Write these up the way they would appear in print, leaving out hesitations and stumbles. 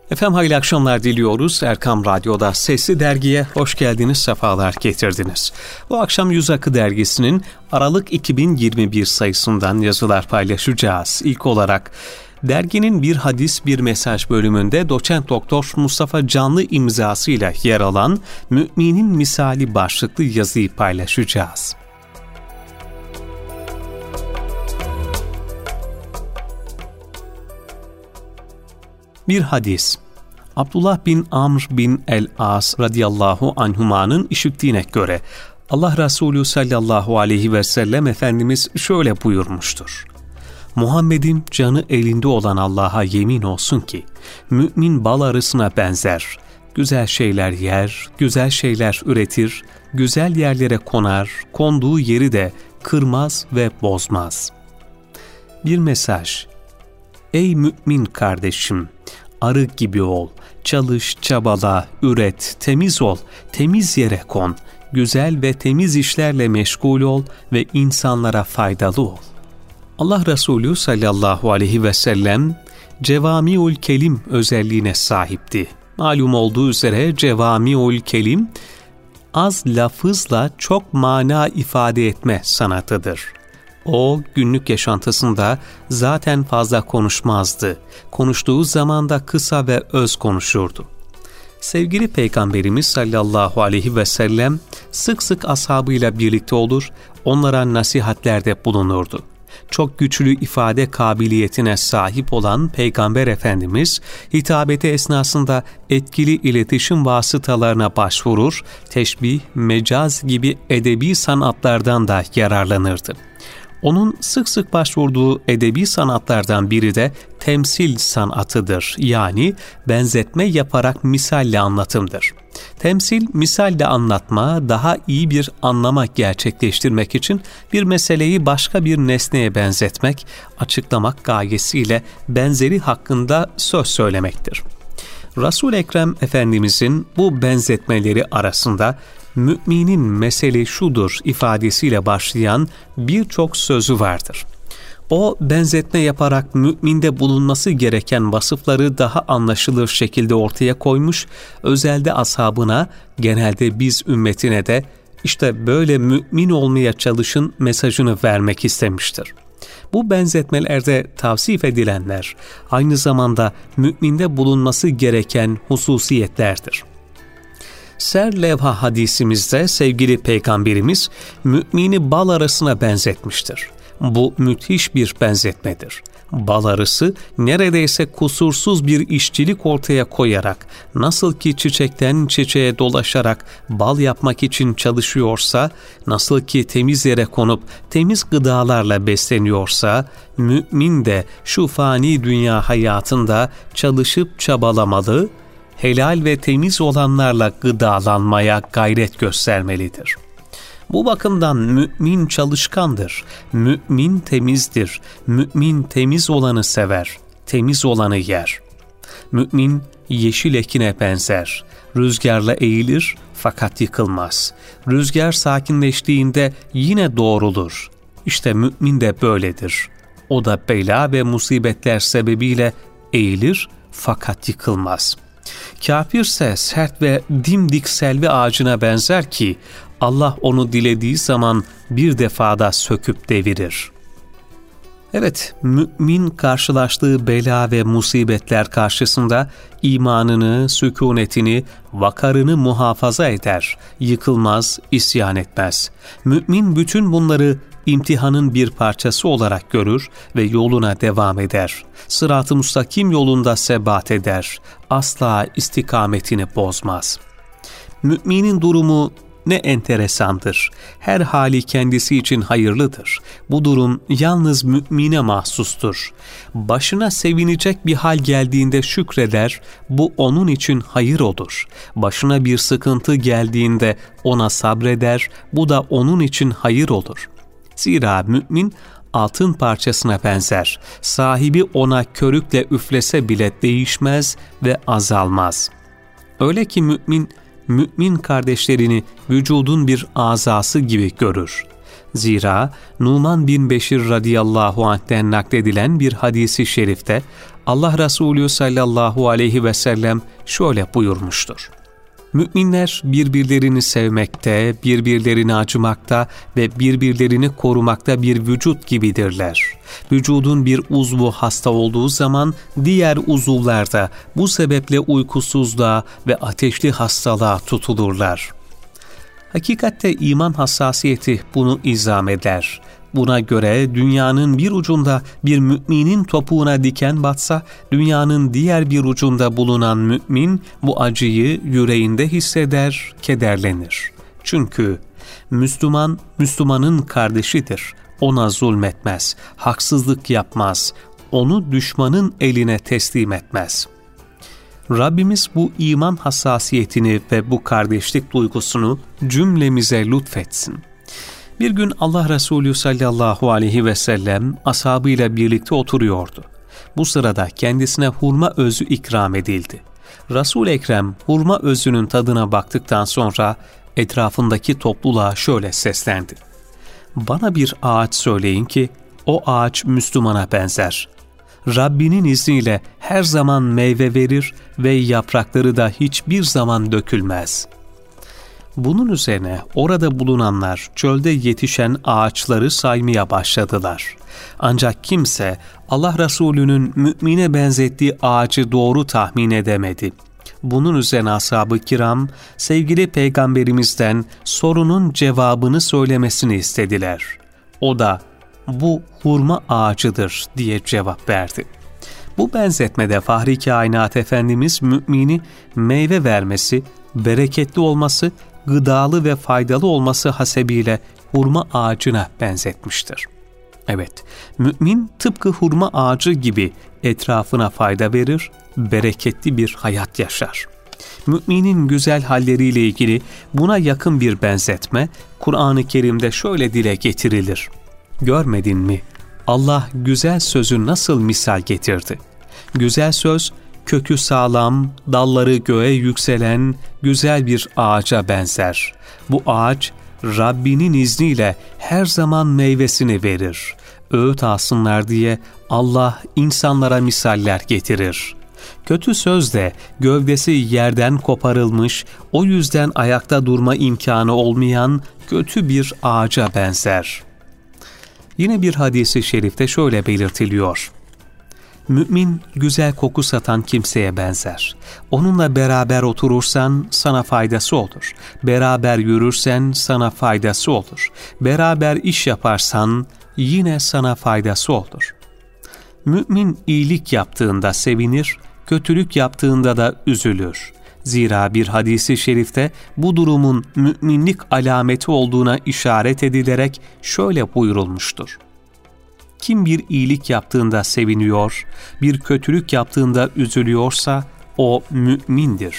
Efendim hayırlı akşamlar diliyoruz. Erkam Radyo'da Sesli Dergi'ye hoş geldiniz, sefalar getirdiniz. Bu akşam Yüz Akı Dergisi'nin Aralık 2021 sayısından yazılar paylaşacağız. İlk olarak derginin Bir Hadis Bir Mesaj bölümünde doçent doktor Mustafa Canlı imzasıyla yer alan Müminin Misali başlıklı yazıyı paylaşacağız. Bir hadis. Abdullah bin Amr bin el-As radıyallahu anhuma'nın işittiğine göre Allah Resulü sallallahu aleyhi ve sellem Efendimiz şöyle buyurmuştur. Muhammed'in canı elinde olan Allah'a yemin olsun ki mümin bal arısına benzer. Güzel şeyler yer, güzel şeyler üretir, güzel yerlere konar, konduğu yeri de kırmaz ve bozmaz. Bir mesaj. Ey mümin kardeşim! Arı gibi ol, çalış, çabala, üret, temiz ol, temiz yere kon, güzel ve temiz işlerle meşgul ol ve insanlara faydalı ol. Allah Resulü sallallahu aleyhi ve sellem cevami'ül kelim özelliğine sahipti. Malum olduğu üzere cevami'ül kelim az lafızla çok mana ifade etme sanatıdır. O günlük yaşantısında zaten fazla konuşmazdı. Konuştuğu zaman da kısa ve öz konuşurdu. Sevgili Peygamberimiz sallallahu aleyhi ve sellem sık sık ashabıyla birlikte olur, onlara nasihatlerde bulunurdu. Çok güçlü ifade kabiliyetine sahip olan Peygamber Efendimiz, hitabeti esnasında etkili iletişim vasıtalarına başvurur, teşbih, mecaz gibi edebi sanatlardan da yararlanırdı. Onun sık sık başvurduğu edebi sanatlardan biri de temsil sanatıdır. Yani benzetme yaparak misalle anlatımdır. Temsil, misalle anlatma, daha iyi bir anlama gerçekleştirmek için bir meseleyi başka bir nesneye benzetmek, açıklamak gayesiyle benzeri hakkında söz söylemektir. Resul-i Ekrem Efendimizin bu benzetmeleri arasında müminin mesele şudur ifadesiyle başlayan birçok sözü vardır. O benzetme yaparak müminde bulunması gereken vasıfları daha anlaşılır şekilde ortaya koymuş, özelde ashabına, genelde biz ümmetine de işte böyle mümin olmaya çalışın mesajını vermek istemiştir. Bu benzetmelerde tavsif edilenler aynı zamanda müminde bulunması gereken hususiyetlerdir. Serlevha hadisimizde sevgili Peygamberimiz mümini bal arısına benzetmiştir. Bu müthiş bir benzetmedir. Bal arısı neredeyse kusursuz bir işçilik ortaya koyarak, nasıl ki çiçekten çiçeğe dolaşarak bal yapmak için çalışıyorsa, nasıl ki temiz yere konup temiz gıdalarla besleniyorsa, mümin de şu fani dünya hayatında çalışıp çabalamalı, helal ve temiz olanlarla gıdalanmaya gayret göstermelidir. Bu bakımdan mümin çalışkandır, mümin temizdir, mümin temiz olanı sever, temiz olanı yer. Mümin yeşil ekine benzer, rüzgarla eğilir fakat yıkılmaz. Rüzgar sakinleştiğinde yine doğrulur. İşte mümin de böyledir. O da bela ve musibetler sebebiyle eğilir fakat yıkılmaz. Kafirse sert ve dimdik selvi ağacına benzer ki Allah onu dilediği zaman bir defada söküp devirir. Evet, mümin karşılaştığı bela ve musibetler karşısında imanını, sükunetini, vakarını muhafaza eder, yıkılmaz, isyan etmez. Mümin bütün bunları imtihanın bir parçası olarak görür ve yoluna devam eder. Sırat-ı müstakim yolunda sebat eder. Asla istikametini bozmaz. Müminin durumu ne enteresandır. Her hali kendisi için hayırlıdır. Bu durum yalnız mümine mahsustur. Başına sevinecek bir hal geldiğinde şükreder, bu onun için hayır olur. Başına bir sıkıntı geldiğinde ona sabreder, bu da onun için hayır olur. Zira mümin altın parçasına benzer. Sahibi ona körükle üflese bile değişmez ve azalmaz. Öyle ki mümin kardeşlerini vücudun bir azası gibi görür. Zira Numan bin Beşir radıyallahu anh'ten nakledilen bir hadisi şerifte Allah Resulü sallallahu aleyhi ve sellem şöyle buyurmuştur. Müminler birbirlerini sevmekte, birbirlerini acımakta ve birbirlerini korumakta bir vücut gibidirler. Vücudun bir uzvu hasta olduğu zaman diğer uzuvlar da bu sebeple uykusuzluğa ve ateşli hastalığa tutulurlar. Hakikatte iman hassasiyeti bunu izah eder. Buna göre dünyanın bir ucunda bir müminin topuğuna diken batsa, dünyanın diğer bir ucunda bulunan mümin bu acıyı yüreğinde hisseder, kederlenir. Çünkü Müslüman, Müslümanın kardeşidir. Ona zulmetmez, haksızlık yapmaz, onu düşmanın eline teslim etmez. Rabbimiz bu iman hassasiyetini ve bu kardeşlik duygusunu cümlemize lütfetsin. Bir gün Allah Resulü sallallahu aleyhi ve sellem ashabıyla birlikte oturuyordu. Bu sırada kendisine hurma özü ikram edildi. Resul-i Ekrem hurma özünün tadına baktıktan sonra etrafındaki topluluğa şöyle seslendi. Bana bir ağaç söyleyin ki o ağaç Müslümana benzer. Rabbinin izniyle her zaman meyve verir ve yaprakları da hiçbir zaman dökülmez. Bunun üzerine orada bulunanlar çölde yetişen ağaçları saymaya başladılar. Ancak kimse Allah Resulü'nün mümine benzettiği ağacı doğru tahmin edemedi. Bunun üzerine ashab-ı kiram sevgili peygamberimizden sorunun cevabını söylemesini istediler. O da bu hurma ağacıdır diye cevap verdi. Bu benzetmede Fahri Kainat Efendimiz mümini meyve vermesi, bereketli olması, gıdalı ve faydalı olması hasebiyle hurma ağacına benzetmiştir. Evet, mümin tıpkı hurma ağacı gibi etrafına fayda verir, bereketli bir hayat yaşar. Müminin güzel halleriyle ilgili buna yakın bir benzetme Kur'an-ı Kerim'de şöyle dile getirilir. Görmedin mi? Allah güzel sözü nasıl misal getirdi? Güzel söz, kökü sağlam, dalları göğe yükselen güzel bir ağaca benzer. Bu ağaç, Rabbinin izniyle her zaman meyvesini verir. Öğüt alsınlar diye Allah insanlara misaller getirir. Kötü söz de gövdesi yerden koparılmış, o yüzden ayakta durma imkanı olmayan kötü bir ağaca benzer. Yine bir hadis-i şerifte şöyle belirtiliyor. Mümin güzel koku satan kimseye benzer. Onunla beraber oturursan sana faydası olur. Beraber yürürsen sana faydası olur. Beraber iş yaparsan yine sana faydası olur. Mümin iyilik yaptığında sevinir, kötülük yaptığında da üzülür. Zira bir hadis-i şerifte bu durumun müminlik alameti olduğuna işaret edilerek şöyle buyurulmuştur. Kim bir iyilik yaptığında seviniyor, bir kötülük yaptığında üzülüyorsa o mümindir.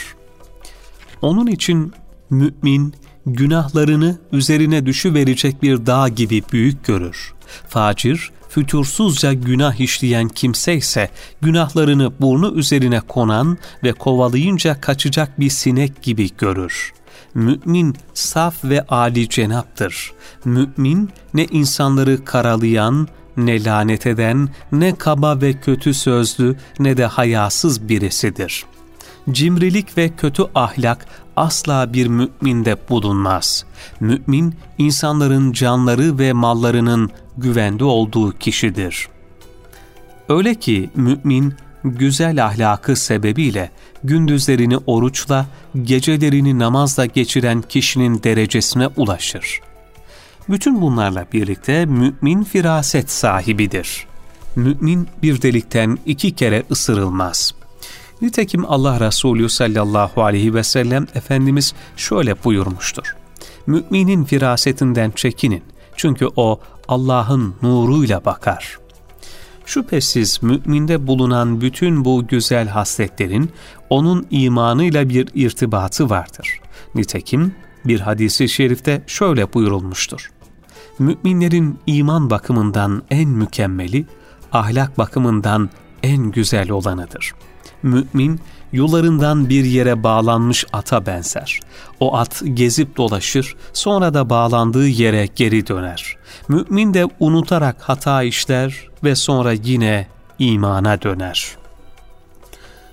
Onun için mümin günahlarını üzerine düşüverecek bir dağ gibi büyük görür. Facir, fütursuzca günah işleyen kimse ise günahlarını burnu üzerine konan ve kovalayınca kaçacak bir sinek gibi görür. Mümin saf ve âli cenaptır. Mümin ne insanları karalayan, ne lanet eden, ne kaba ve kötü sözlü, ne de hayasız birisidir. Cimrilik ve kötü ahlak asla bir müminde bulunmaz. Mümin, insanların canları ve mallarının güvende olduğu kişidir. Öyle ki mümin, güzel ahlakı sebebiyle gündüzlerini oruçla, gecelerini namazla geçiren kişinin derecesine ulaşır. Bütün bunlarla birlikte mümin firaset sahibidir. Mümin bir delikten 2 kere ısırılmaz. Nitekim Allah Resulü sallallahu aleyhi ve sellem Efendimiz şöyle buyurmuştur. Müminin firasetinden çekinin çünkü o Allah'ın nuruyla bakar. Şüphesiz müminde bulunan bütün bu güzel hasletlerin onun imanıyla bir irtibatı vardır. Nitekim bir hadis-i şerifte şöyle buyurulmuştur. Müminlerin iman bakımından en mükemmeli, ahlak bakımından en güzel olanıdır. Mümin, yularından bir yere bağlanmış ata benzer. O at gezip dolaşır, sonra da bağlandığı yere geri döner. Mümin de unutarak hata işler ve sonra yine imana döner.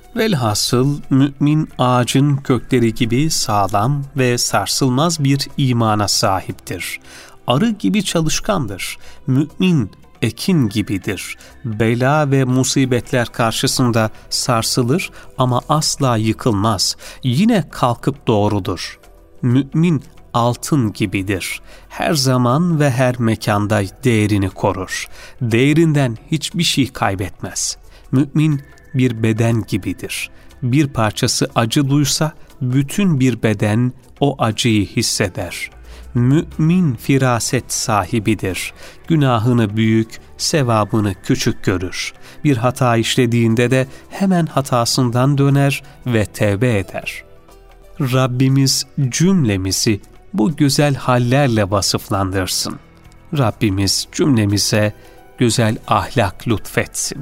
Velhasıl mümin ağacın kökleri gibi sağlam ve sarsılmaz bir imana sahiptir. Arı gibi çalışkandır. Mümin ekin gibidir. Bela ve musibetler karşısında sarsılır ama asla yıkılmaz. Yine kalkıp doğrudur. Mümin altın gibidir. Her zaman ve her mekanda değerini korur. Değerinden hiçbir şey kaybetmez. Mümin bir beden gibidir. Bir parçası acı duysa bütün bir beden o acıyı hisseder. Mümin firaset sahibidir. Günahını büyük, sevabını küçük görür. Bir hata işlediğinde de hemen hatasından döner ve tevbe eder. Rabbimiz cümlemizi bu güzel hallerle vasıflandırsın. Rabbimiz cümlemize güzel ahlak lütfetsin.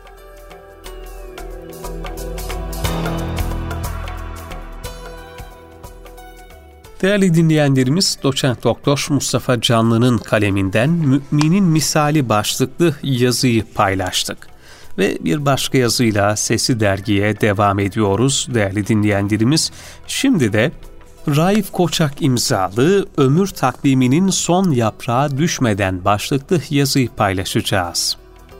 Değerli dinleyenlerimiz, Doçent Doktor Mustafa Canlı'nın kaleminden Müminin Misali başlıklı yazıyı paylaştık. Ve bir başka yazıyla Sesi Dergi'ye devam ediyoruz değerli dinleyenlerimiz. Şimdi de Raif Koçak imzalı Ömür Takviminin Son Yaprağı Düşmeden başlıklı yazıyı paylaşacağız.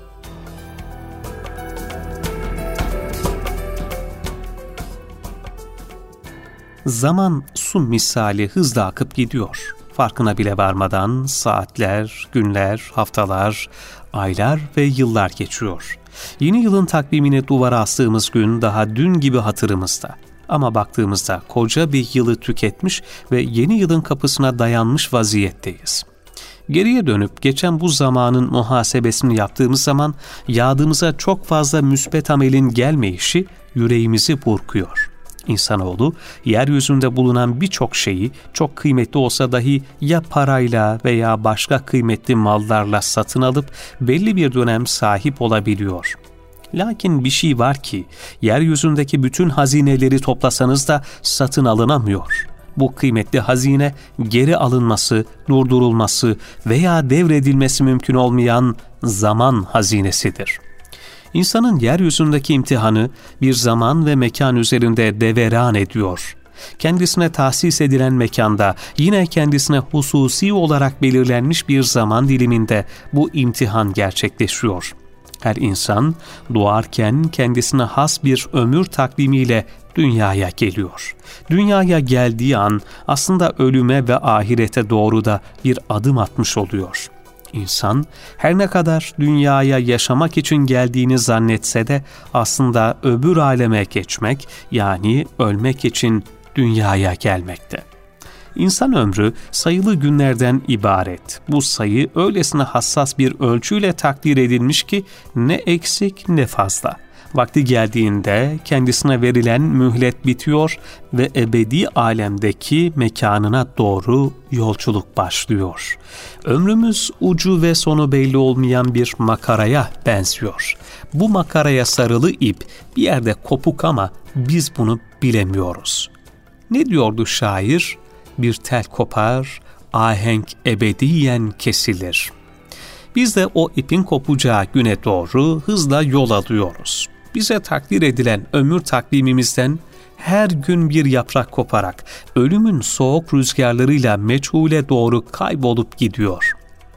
Zaman su misali hızla akıp gidiyor. Farkına bile varmadan saatler, günler, haftalar, aylar ve yıllar geçiyor. Yeni yılın takvimini duvara astığımız gün daha dün gibi hatırımızda. Ama baktığımızda koca bir yılı tüketmiş ve yeni yılın kapısına dayanmış vaziyetteyiz. Geriye dönüp geçen bu zamanın muhasebesini yaptığımız zaman yadımıza çok fazla müsbet amelin gelmeyişi yüreğimizi burkuyor. İnsanoğlu yeryüzünde bulunan birçok şeyi çok kıymetli olsa dahi ya parayla veya başka kıymetli mallarla satın alıp belli bir dönem sahip olabiliyor. Lakin bir şey var ki yeryüzündeki bütün hazineleri toplasanız da satın alınamıyor. Bu kıymetli hazine geri alınması, durdurulması veya devredilmesi mümkün olmayan zaman hazinesidir. İnsanın yeryüzündeki imtihanı bir zaman ve mekan üzerinde deveran ediyor. Kendisine tahsis edilen mekanda, yine kendisine hususi olarak belirlenmiş bir zaman diliminde bu imtihan gerçekleşiyor. Her insan doğarken kendisine has bir ömür takvimiyle dünyaya geliyor. Dünyaya geldiği an aslında ölüme ve ahirete doğru da bir adım atmış oluyor. İnsan her ne kadar dünyaya yaşamak için geldiğini zannetse de aslında öbür aleme geçmek, yani ölmek için dünyaya gelmekte. İnsan ömrü sayılı günlerden ibaret. Bu sayı öylesine hassas bir ölçüyle takdir edilmiş ki ne eksik ne fazla. Vakti geldiğinde kendisine verilen mühlet bitiyor ve ebedi alemdeki mekanına doğru yolculuk başlıyor. Ömrümüz ucu ve sonu belli olmayan bir makaraya benziyor. Bu makaraya sarılı ip bir yerde kopuk ama biz bunu bilemiyoruz. Ne diyordu şair? Bir tel kopar, ahenk ebediyen kesilir. Biz de o ipin kopacağı güne doğru hızla yol alıyoruz. Bize takdir edilen ömür takvimimizden her gün bir yaprak koparak ölümün soğuk rüzgarlarıyla meçhule doğru kaybolup gidiyor.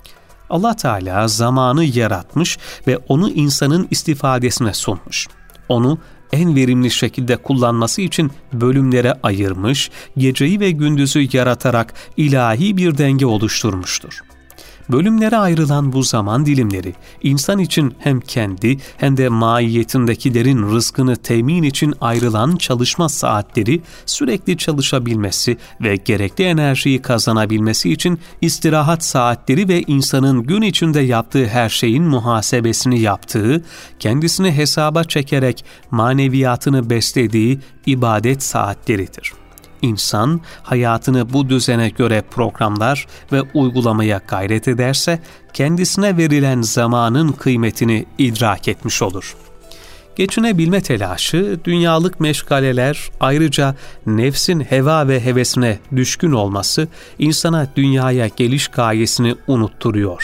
Allah Teala zamanı yaratmış ve onu insanın istifadesine sunmuş. Onu en verimli şekilde kullanması için bölümlere ayırmış, geceyi ve gündüzü yaratarak ilahi bir denge oluşturmuştur. Bölümlere ayrılan bu zaman dilimleri, insan için hem kendi hem de maiyetindekilerin rızkını temin için ayrılan çalışma saatleri, sürekli çalışabilmesi ve gerekli enerjiyi kazanabilmesi için istirahat saatleri ve insanın gün içinde yaptığı her şeyin muhasebesini yaptığı, kendisini hesaba çekerek maneviyatını beslediği ibadet saatleridir. İnsan hayatını bu düzene göre programlar ve uygulamaya gayret ederse kendisine verilen zamanın kıymetini idrak etmiş olur. Geçinebilme telaşı, dünyalık meşgaleler, ayrıca nefsin heva ve hevesine düşkün olması insana dünyaya geliş gayesini unutturuyor.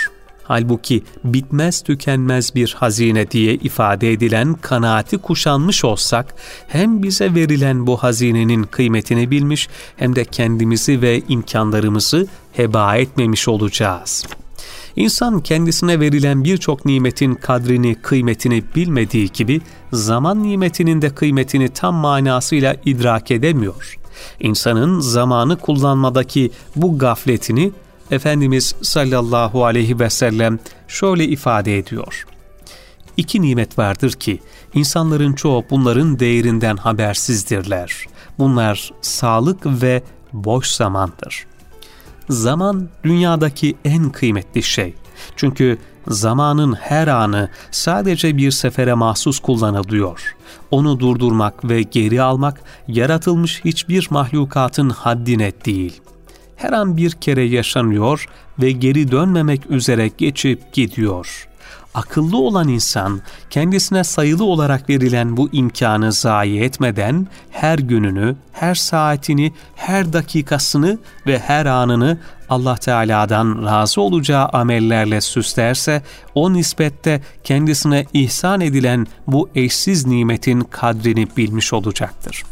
Halbuki bitmez tükenmez bir hazine diye ifade edilen kanaati kuşanmış olsak, hem bize verilen bu hazinenin kıymetini bilmiş hem de kendimizi ve imkanlarımızı heba etmemiş olacağız. İnsan kendisine verilen birçok nimetin kadrini, kıymetini bilmediği gibi zaman nimetinin de kıymetini tam manasıyla idrak edemiyor. İnsanın zamanı kullanmadaki bu gafletini Efendimiz sallallahu aleyhi ve sellem şöyle ifade ediyor. İki nimet vardır ki insanların çoğu bunların değerinden habersizdirler. Bunlar sağlık ve boş zamandır. Zaman dünyadaki en kıymetli şey. Çünkü zamanın her anı sadece bir sefere mahsus kullanılıyor. Onu durdurmak ve geri almak yaratılmış hiçbir mahlukatın haddine değil. Her an bir kere yaşanıyor ve geri dönmemek üzere geçip gidiyor. Akıllı olan insan kendisine sayılı olarak verilen bu imkanı zayi etmeden her gününü, her saatini, her dakikasını ve her anını Allah Teala'dan razı olacağı amellerle süslerse, o nispette kendisine ihsan edilen bu eşsiz nimetin kadrini bilmiş olacaktır.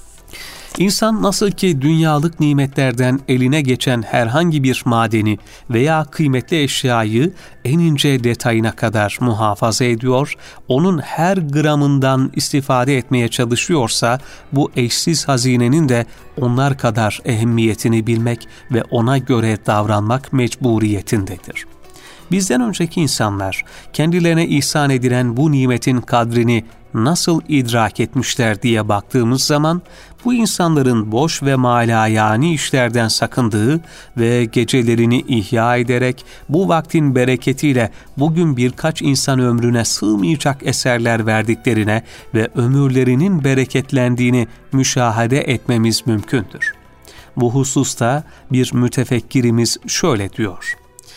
İnsan nasıl ki dünyalık nimetlerden eline geçen herhangi bir madeni veya kıymetli eşyayı en ince detayına kadar muhafaza ediyor, onun her gramından istifade etmeye çalışıyorsa, bu eşsiz hazinenin de onlar kadar ehemmiyetini bilmek ve ona göre davranmak mecburiyetindedir. Bizden önceki insanlar kendilerine ihsan edilen bu nimetin kadrini nasıl idrak etmişler diye baktığımız zaman, bu insanların boş ve malayani işlerden sakındığı ve gecelerini ihya ederek bu vaktin bereketiyle bugün birkaç insan ömrüne sığmayacak eserler verdiklerine ve ömürlerinin bereketlendiğini müşahede etmemiz mümkündür. Bu hususta bir mütefekkirimiz şöyle diyor: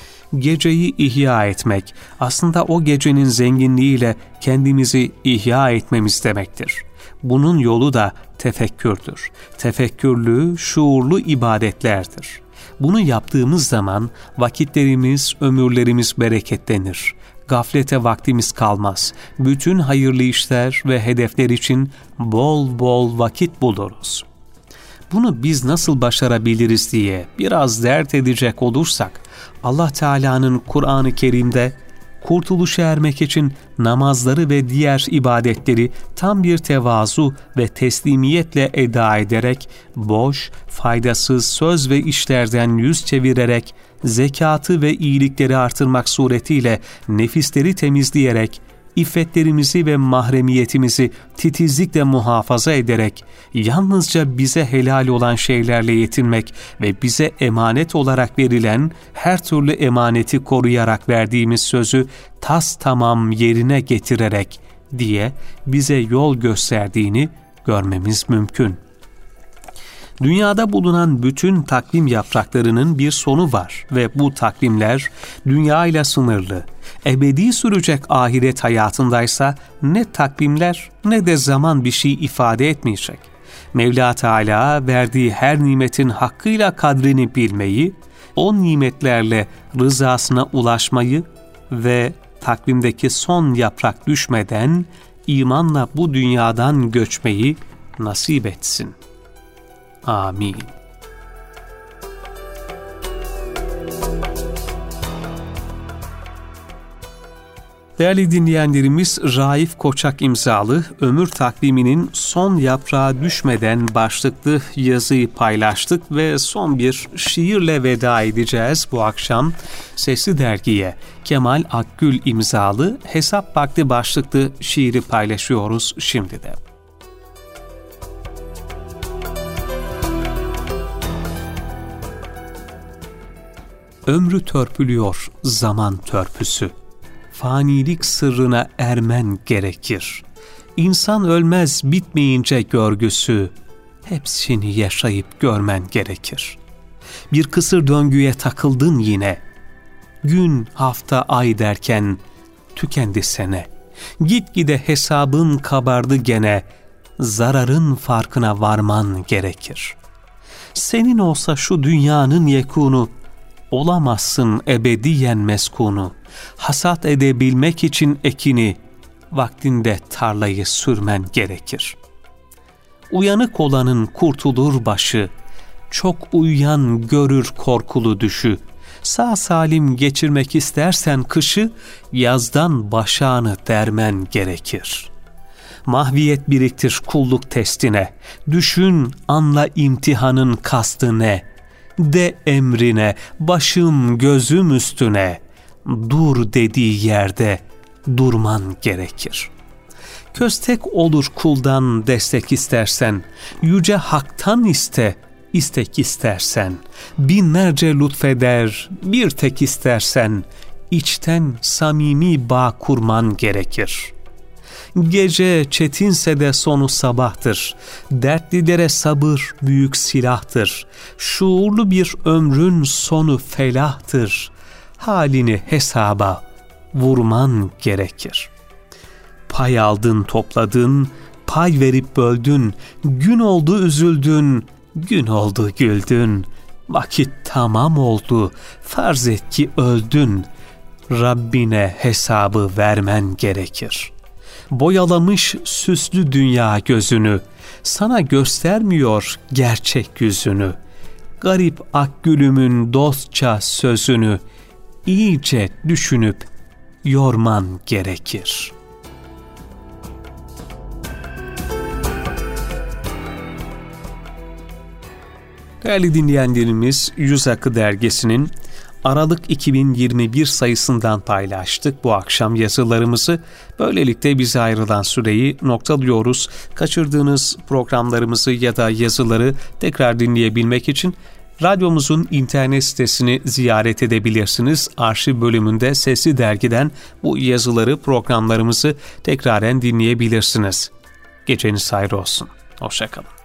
geceyi ihya etmek aslında o gecenin zenginliğiyle kendimizi ihya etmemiz demektir. Bunun yolu da tefekkürdür. Tefekkürlü, şuurlu ibadetlerdir. Bunu yaptığımız zaman vakitlerimiz, ömürlerimiz bereketlenir. Gaflete vaktimiz kalmaz. Bütün hayırlı işler ve hedefler için bol bol vakit buluruz. Bunu biz nasıl başarabiliriz diye biraz dert edecek olursak, Allah Teala'nın Kur'an-ı Kerim'de kurtuluşa ermek için namazları ve diğer ibadetleri tam bir tevazu ve teslimiyetle eda ederek, boş, faydasız söz ve işlerden yüz çevirerek, zekatı ve iyilikleri artırmak suretiyle nefisleri temizleyerek, İffetlerimizi ve mahremiyetimizi titizlikle muhafaza ederek, yalnızca bize helal olan şeylerle yetinmek ve bize emanet olarak verilen her türlü emaneti koruyarak verdiğimiz sözü tamam yerine getirerek diye bize yol gösterdiğini görmemiz mümkün. Dünyada bulunan bütün takvim yapraklarının bir sonu var ve bu takvimler dünya ile sınırlı. Ebedi sürecek ahiret hayatındaysa ne takvimler ne de zaman bir şey ifade etmeyecek. Mevla Teala verdiği her nimetin hakkıyla kadrini bilmeyi, o nimetlerle rızasına ulaşmayı ve takvimdeki son yaprak düşmeden imanla bu dünyadan göçmeyi nasip etsin. Amin. Değerli dinleyenlerimiz, Raif Koçak imzalı Ömür Takviminin Son Yaprağa Düşmeden başlıklı yazıyı paylaştık ve son bir şiirle veda edeceğiz bu akşam. Sesli Dergi'ye Kemal Akgül imzalı Hesap Vakti başlıklı şiiri paylaşıyoruz şimdi de. Ömrü törpülüyor zaman törpüsü. Fanilik sırrına ermen gerekir. İnsan ölmez bitmeyince görgüsü. Hepsini yaşayıp görmen gerekir. Bir kısır döngüye takıldın yine. Gün, hafta, ay derken tükendi sene. Gitgide hesabın kabardı gene. Zararın farkına varman gerekir. Senin olsa şu dünyanın yekunu, olamazsın ebediyen meskunu. Hasat edebilmek için ekini, vaktinde tarlayı sürmen gerekir. Uyanık olanın kurtulur başı, çok uyuyan görür korkulu düşü. Sağ salim geçirmek istersen kışı, yazdan başağını dermen gerekir. Mahviyet biriktir kulluk testine, düşün anla imtihanın kastı ne? De emrine, başım gözüm üstüne, dur dediği yerde durman gerekir. Köstek olur kuldan destek istersen, yüce haktan iste, istek istersen, binlerce lütfeder, bir tek istersen, içten samimi bağ kurman gerekir. Gece çetinse de sonu sabahtır, dertlilere sabır büyük silahtır, şuurlu bir ömrün sonu felahtır, halini hesaba vurman gerekir. Pay aldın topladın, pay verip böldün, gün oldu üzüldün, gün oldu güldün, vakit tamam oldu, farz et ki öldün, Rabbine hesabı vermen gerekir. Boyalamış süslü dünya gözünü, sana göstermiyor gerçek yüzünü, garip akgülümün dostça sözünü, iyice düşünüp yorman gerekir. Değerli dinleyenlerimiz, Yüz Akı Dergisi'nin Aralık 2021 sayısından paylaştık bu akşam yazılarımızı. Böylelikle bize ayrılan süreyi noktalıyoruz. Kaçırdığınız programlarımızı ya da yazıları tekrar dinleyebilmek için radyomuzun internet sitesini ziyaret edebilirsiniz. Arşiv bölümünde Sesli Dergi'den bu yazıları, programlarımızı tekraren dinleyebilirsiniz. Geceniz hayır olsun. Hoşça kalın.